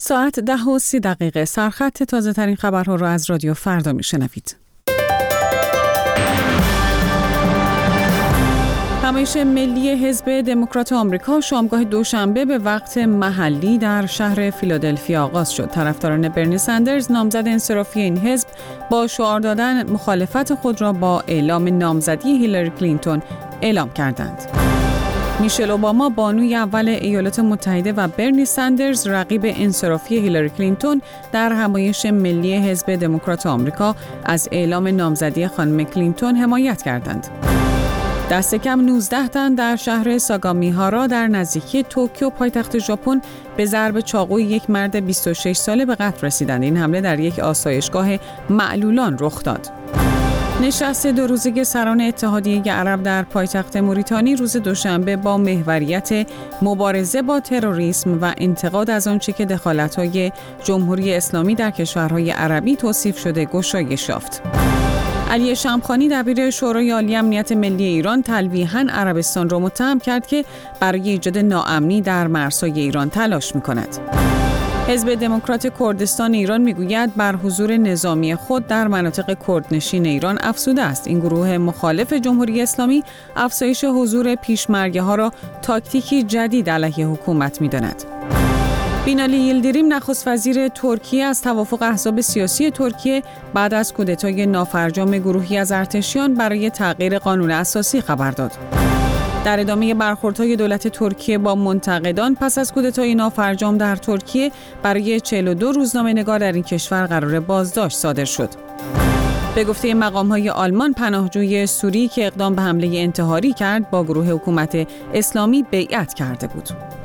ساعت 10:30 سرخط تازه ترین خبرها را از رادیو فردا میشنوید. همایش ملی حزب دموکرات آمریکا شامگاه دوشنبه به وقت محلی در شهر فیلادلفیا آغاز شد. طرفداران برنی سندرز نامزد انصرافی این حزب با شعار دادن مخالفت خود را با اعلام نامزدی هیلاری کلینتون اعلام کردند. میشل اوباما بانوی اول ایالات متحده و برنی سندرز رقیب انصرافی هیلاری کلینتون در همایش ملی حزب دموکرات آمریکا از اعلام نامزدی خانم کلینتون حمایت کردند. دست کم 19 تن در شهر ساگامیهارا در نزدیکی توکیو پایتخت ژاپن به ضرب چاقوی یک مرد 26 ساله به قتل رسیدند. این حمله در یک آسایشگاه معلولان رخ داد. نشست 2 روزه سران اتحادیه عرب در پایتخت موریتانی روز دوشنبه با محوریت مبارزه با تروریسم و انتقاد از آنچه که دخالت‌های جمهوری اسلامی در کشورهای عربی توصیف شده گشایش یافت. علی شمخانی دبیر شورای عالی امنیت ملی ایران تلویحاً عربستان را متهم کرد که برای ایجاد ناامنی در مرزهای ایران تلاش می‌کند. حزب دموکرات کردستان ایران میگوید بر حضور نظامی خود در مناطق کردنشین ایران افزوده است. این گروه مخالف جمهوری اسلامی افزایش حضور پیشمرگه‌ها را تاکتیکی جدید علیه حکومت می‌داند. بینالی ییلدیریم نخست وزیر ترکیه از توافق احزاب سیاسی ترکیه بعد از کودتای نافرجام گروهی از ارتشیان برای تغییر قانون اساسی خبر داد. در ادامه برخوردهای دولت ترکیه با منتقدان پس از کودتای نافرجام در ترکیه برای 42 روزنامه‌نگار در این کشور قرار بازداشت صادر شد. به گفته مقام‌های آلمان پناهجوی سوری که اقدام به حمله انتحاری کرد با گروه حکومت اسلامی بیعت کرده بود.